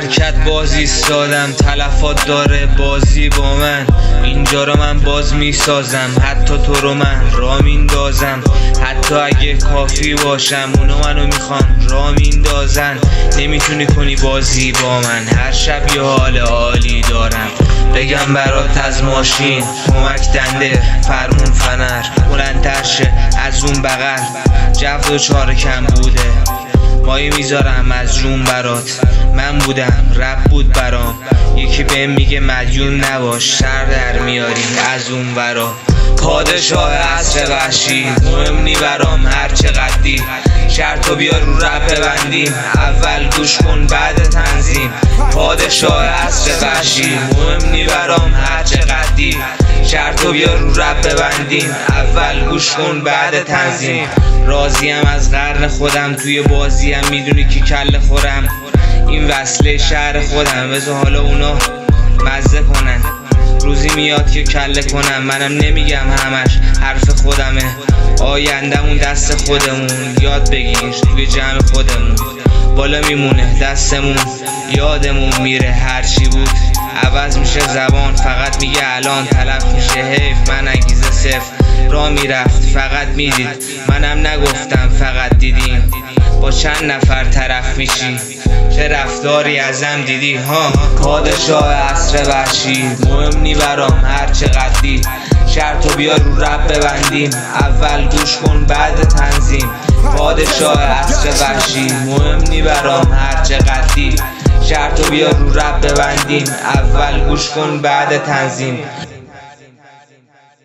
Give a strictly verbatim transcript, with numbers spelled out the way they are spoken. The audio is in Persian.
حرکت بازی سادم، تلفات داره بازی با من. اینجا رو من باز میسازم، حتی تو رو من را میندازم. حتی اگه کافی باشم اونا منو میخوان را میندازن. نمیتونی کنی بازی با من، هر شب یه حال عالی دارم. بگم برات از ماشین کمک دنده فرمون فنر بلندتر شه از اون بغل، جو و چار کم بوده مایی میذارم از جون برات. من بودم رب بود برام، یکی بهم میگه مدیون نباش، سر در میاری از اون ورا. پادشاه عصر وحشی مهم نی برام هر چقدی، شرطو بیا رو رب ببندیم، اول گوش کن بعد تنظیم. پادشاه عصر وحشی مهم نی برام هر چقدی، شرطو بیا رو رب ببندیم، اول گوش کن بعد تنظیم. راضیم از قرن خودم، توی بازیم میدونی که کل خورم. این وصله شهر خودم، بذار حالا اونا مزه کنن. روزی میاد که کله کنم، منم نمیگم همش حرف خودمه. آیندمون دست خودمون، یاد بگیر توی جمع خودمون. بالا میمونه دستمون، یادمون میره هرچی بود عوض میشه زبان، فقط میگه الان تلف میشه حیف. من انگیزه صفر را میرفت فقط میدید، منم نگفتم فقط دیدیم. با چند نفر طرف میشی، چه رفتاری ازم دیدی ها. پادشاه عصر وحشی مهم نی برام هر چقدی، شرطو بیا رو رب ببندیم، اول گوش کن بعد تنظیم. پادشاه عصر وحشی مهم نی برام هر چقدی، شرطو بیا رو رب ببندیم، اول گوش کن بعد تنظیم.